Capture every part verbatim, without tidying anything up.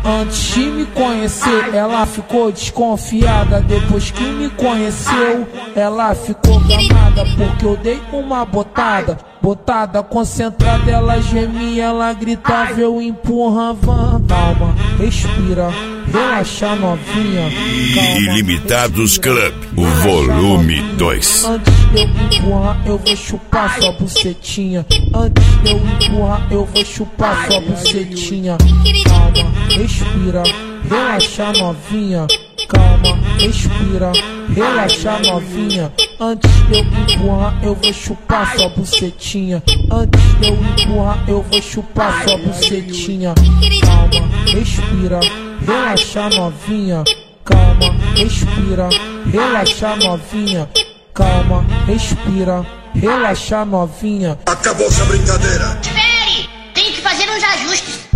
Antes de me conhecer, ela ficou desconfiada. Depois que me conheceu, ela ficou gamada, porque eu dei uma botada. Botada concentrada, ela gemia, ela gritava, eu empurrava. Calma, respira, relaxa novinha. Calma, Ilimitados Club, o volume dois. Antes de eu empurrar, eu vou chupar sua bucetinha. Antes de eu empurrar, eu vou chupar sua bucetinha. Calma, respira, relaxa novinha. Calma, respira, relaxa novinha. Antes de eu empurrar, eu vou chupar sua bucetinha. Antes de eu empurrar, eu vou chupar sua bucetinha. Calma, respira, relaxa novinha. Calma, respira, relaxa novinha. Calma, respira, relaxa novinha. Acabou essa brincadeira. Espere, tenho que fazer uns ajustes.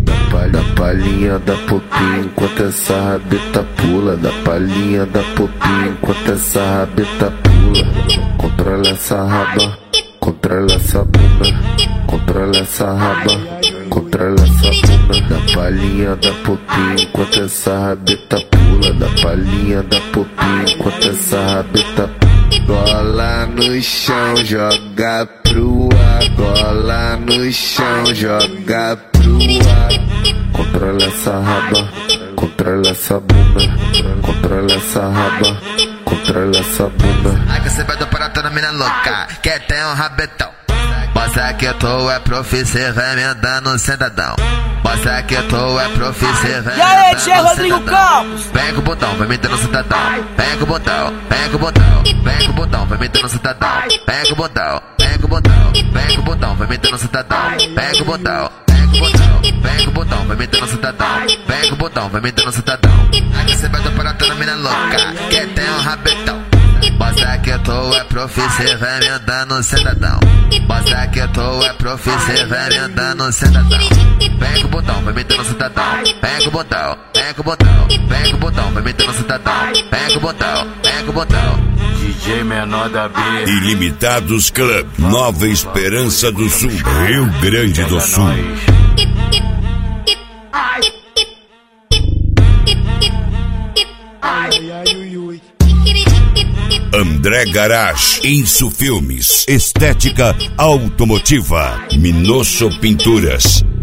Da palhinha da popinha enquanto essa rabeta pula. Da palhinha da popinha enquanto essa rabeta pula. Controla essa raba, controla essa bunda. Controla essa raba, controla essa bunda. Da palhinha da popinha enquanto essa rabeta pula. Da palhinha da popinha enquanto essa rabeta pula. Gola no chão, joga pro ar. Gola no chão, joga pro ar. Controla essa raba, controla essa bunda. Controla essa raba, controla essa bunda. Aí você vai do para toda mina louca, que tem um rabetão. Mostra que tu é profi, cê vai me andando sentadão. Mostra que tu é profi, cê vai me andando sentadão. Rodrigo Campos. Vem com o botão, vai me dando sentadão. Vem com o botão, vem com o botão. Vem com o botão, vai me dando sentadão. Vem com o botão, vem com o botão. Vem com o botão, vai me dando sentadão. Vem com o botão. Vem com o botão, vai me dando sentadão. Vem com o botão, vai me dando sentadão. Aí você vai do para toda mina louca, que tem um rabetão. Mostra que tu é profi, cê vai me andando sentadão. Mostra que tu é profi, cê vai me andando sentadão. Vem com o botão, vai me dando sentadão. Vem com o botão, vem com o botão. Vem com o botão, vai me dando sentadão. Vem com o botão, vem com o botão. D J menor da B. Ilimitados Club, Nova Esperança do Sul, Rio Grande do Sul. André Garage, Insu Filmes, Estética Automotiva, Minosso Pinturas.